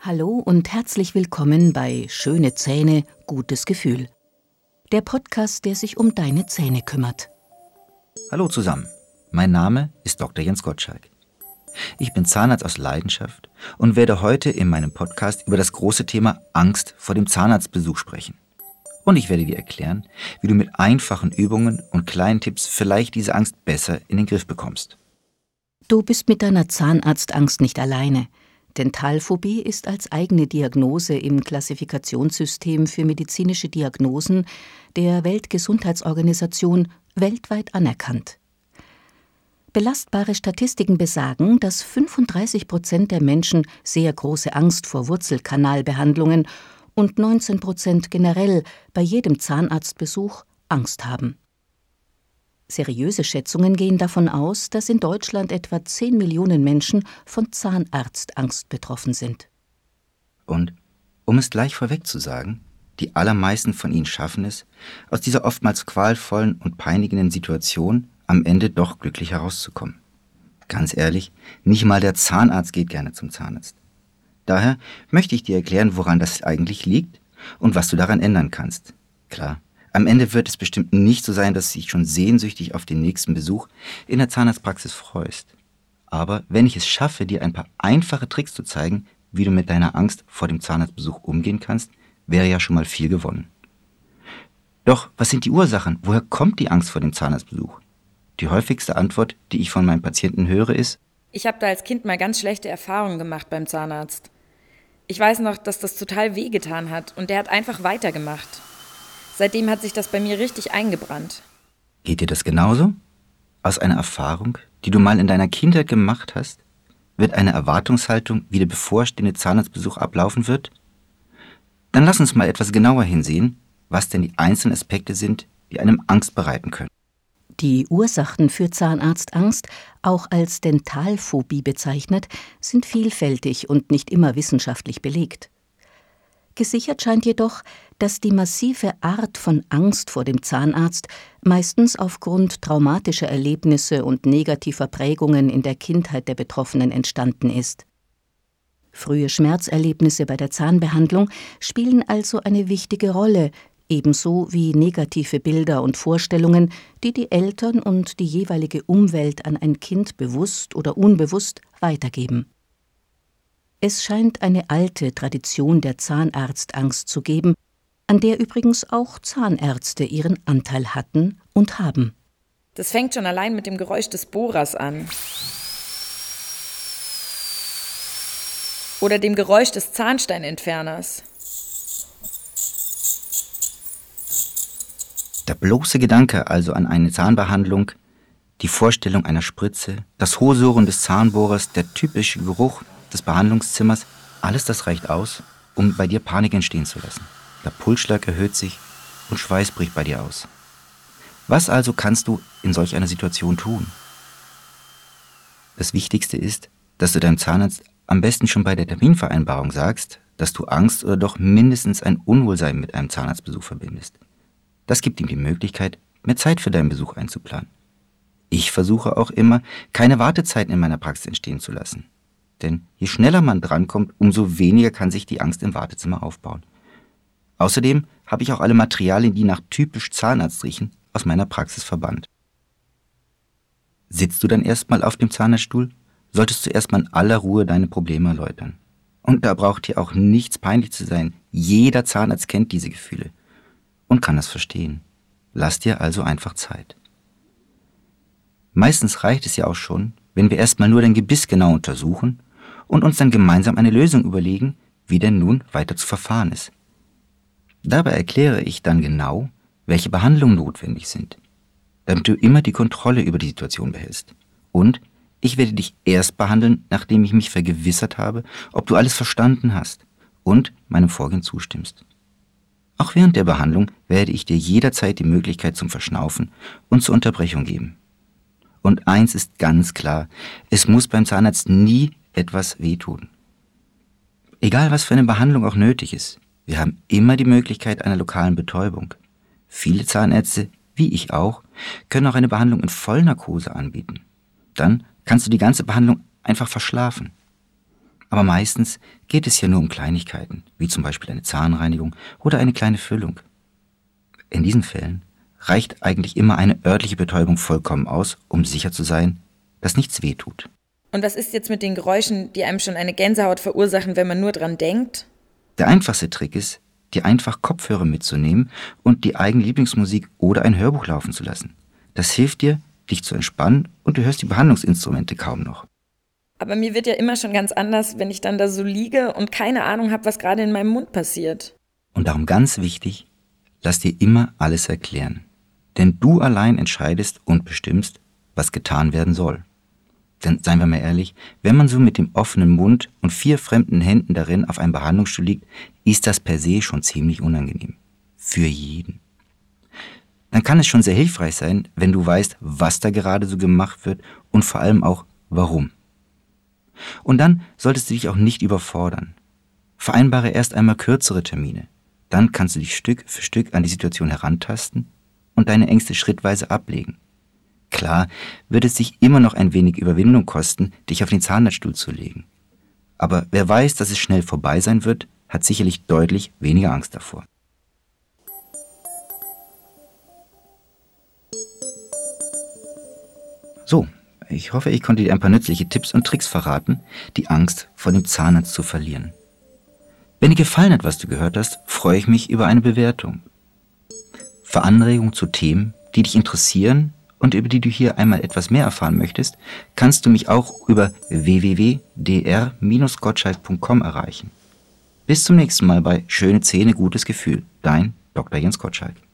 Hallo und herzlich willkommen bei Schöne Zähne, gutes Gefühl. Der Podcast, der sich um deine Zähne kümmert. Hallo zusammen, mein Name ist Dr. Jens Gottschalk. Ich bin Zahnarzt aus Leidenschaft und werde heute in meinem Podcast über das große Thema Angst vor dem Zahnarztbesuch sprechen. Und ich werde dir erklären, wie du mit einfachen Übungen und kleinen Tipps vielleicht diese Angst besser in den Griff bekommst. Du bist mit deiner Zahnarztangst nicht alleine. Dentalphobie ist als eigene Diagnose im Klassifikationssystem für medizinische Diagnosen der Weltgesundheitsorganisation weltweit anerkannt. Belastbare Statistiken besagen, dass 35% der Menschen sehr große Angst vor Wurzelkanalbehandlungen und 19% generell bei jedem Zahnarztbesuch Angst haben. Seriöse Schätzungen gehen davon aus, dass in Deutschland etwa 10 Millionen Menschen von Zahnarztangst betroffen sind. Und um es gleich vorweg zu sagen, die allermeisten von ihnen schaffen es, aus dieser oftmals qualvollen und peinigenden Situation am Ende doch glücklich herauszukommen. Ganz ehrlich, nicht mal der Zahnarzt geht gerne zum Zahnarzt. Daher möchte ich dir erklären, woran das eigentlich liegt und was du daran ändern kannst. Klar, am Ende wird es bestimmt nicht so sein, dass du dich schon sehnsüchtig auf den nächsten Besuch in der Zahnarztpraxis freust. Aber wenn ich es schaffe, dir ein paar einfache Tricks zu zeigen, wie du mit deiner Angst vor dem Zahnarztbesuch umgehen kannst, wäre ja schon mal viel gewonnen. Doch, was sind die Ursachen? Woher kommt die Angst vor dem Zahnarztbesuch? Die häufigste Antwort, die ich von meinen Patienten höre, ist: Ich habe da als Kind mal ganz schlechte Erfahrungen gemacht beim Zahnarzt. Ich weiß noch, dass das total wehgetan hat und der hat einfach weitergemacht. Seitdem hat sich das bei mir richtig eingebrannt. Geht dir das genauso? Aus einer Erfahrung, die du mal in deiner Kindheit gemacht hast, wird eine Erwartungshaltung, wie der bevorstehende Zahnarztbesuch ablaufen wird? Dann lass uns mal etwas genauer hinsehen, was denn die einzelnen Aspekte sind, die einem Angst bereiten können. Die Ursachen für Zahnarztangst, auch als Dentalphobie bezeichnet, sind vielfältig und nicht immer wissenschaftlich belegt. Gesichert scheint jedoch, dass die massive Art von Angst vor dem Zahnarzt meistens aufgrund traumatischer Erlebnisse und negativer Prägungen in der Kindheit der Betroffenen entstanden ist. Frühe Schmerzerlebnisse bei der Zahnbehandlung spielen also eine wichtige Rolle, ebenso wie negative Bilder und Vorstellungen, die die Eltern und die jeweilige Umwelt an ein Kind bewusst oder unbewusst weitergeben. Es scheint eine alte Tradition der Zahnarztangst zu geben, an der übrigens auch Zahnärzte ihren Anteil hatten und haben. Das fängt schon allein mit dem Geräusch des Bohrers an. Oder dem Geräusch des Zahnsteinentferners. Der bloße Gedanke also an eine Zahnbehandlung, die Vorstellung einer Spritze, das hohe Surren des Zahnbohrers, der typische Geruch des Behandlungszimmers, alles das reicht aus, um bei dir Panik entstehen zu lassen. Der Pulsschlag erhöht sich und Schweiß bricht bei dir aus. Was also kannst du in solch einer Situation tun? Das Wichtigste ist, dass du deinem Zahnarzt am besten schon bei der Terminvereinbarung sagst, dass du Angst oder doch mindestens ein Unwohlsein mit einem Zahnarztbesuch verbindest. Das gibt ihm die Möglichkeit, mehr Zeit für deinen Besuch einzuplanen. Ich versuche auch immer, keine Wartezeiten in meiner Praxis entstehen zu lassen. Denn je schneller man drankommt, umso weniger kann sich die Angst im Wartezimmer aufbauen. Außerdem habe ich auch alle Materialien, die nach typisch Zahnarzt riechen, aus meiner Praxis verbannt. Sitzt du dann erstmal auf dem Zahnarztstuhl, solltest du erstmal in aller Ruhe deine Probleme erläutern. Und da braucht dir auch nichts peinlich zu sein. Jeder Zahnarzt kennt diese Gefühle und kann das verstehen. Lass dir also einfach Zeit. Meistens reicht es ja auch schon, wenn wir erstmal nur dein Gebiss genau untersuchen und uns dann gemeinsam eine Lösung überlegen, wie denn nun weiter zu verfahren ist. Dabei erkläre ich dann genau, welche Behandlungen notwendig sind, damit du immer die Kontrolle über die Situation behältst. Und ich werde dich erst behandeln, nachdem ich mich vergewissert habe, ob du alles verstanden hast und meinem Vorgehen zustimmst. Auch während der Behandlung werde ich dir jederzeit die Möglichkeit zum Verschnaufen und zur Unterbrechung geben. Und eins ist ganz klar, es muss beim Zahnarzt nie etwas wehtun. Egal, was für eine Behandlung auch nötig ist, wir haben immer die Möglichkeit einer lokalen Betäubung. Viele Zahnärzte, wie ich auch, können auch eine Behandlung in Vollnarkose anbieten. Dann kannst du die ganze Behandlung einfach verschlafen. Aber meistens geht es ja nur um Kleinigkeiten, wie zum Beispiel eine Zahnreinigung oder eine kleine Füllung. In diesen Fällen reicht eigentlich immer eine örtliche Betäubung vollkommen aus, um sicher zu sein, dass nichts wehtut. Und was ist jetzt mit den Geräuschen, die einem schon eine Gänsehaut verursachen, wenn man nur dran denkt? Der einfachste Trick ist, dir einfach Kopfhörer mitzunehmen und die eigene Lieblingsmusik oder ein Hörbuch laufen zu lassen. Das hilft dir, dich zu entspannen und du hörst die Behandlungsinstrumente kaum noch. Aber mir wird ja immer schon ganz anders, wenn ich dann da so liege und keine Ahnung habe, was gerade in meinem Mund passiert. Und darum ganz wichtig, lass dir immer alles erklären. Denn du allein entscheidest und bestimmst, was getan werden soll. Denn seien wir mal ehrlich, wenn man so mit dem offenen Mund und 4 fremden Händen darin auf einem Behandlungsstuhl liegt, ist das per se schon ziemlich unangenehm. Für jeden. Dann kann es schon sehr hilfreich sein, wenn du weißt, was da gerade so gemacht wird und vor allem auch, warum. Und dann solltest du dich auch nicht überfordern. Vereinbare erst einmal kürzere Termine. Dann kannst du dich Stück für Stück an die Situation herantasten und deine Ängste schrittweise ablegen. Klar wird es dich immer noch ein wenig Überwindung kosten, dich auf den Zahnarztstuhl zu legen. Aber wer weiß, dass es schnell vorbei sein wird, hat sicherlich deutlich weniger Angst davor. So, ich hoffe, ich konnte dir ein paar nützliche Tipps und Tricks verraten, die Angst vor dem Zahnarzt zu verlieren. Wenn dir gefallen hat, was du gehört hast, freue ich mich über eine Bewertung. Für Anregungen zu Themen, die dich interessieren und über die du hier einmal etwas mehr erfahren möchtest, kannst du mich auch über www.dr-gottschalk.com erreichen. Bis zum nächsten Mal bei Schöne Zähne, gutes Gefühl. Dein Dr. Jens Gottschalk.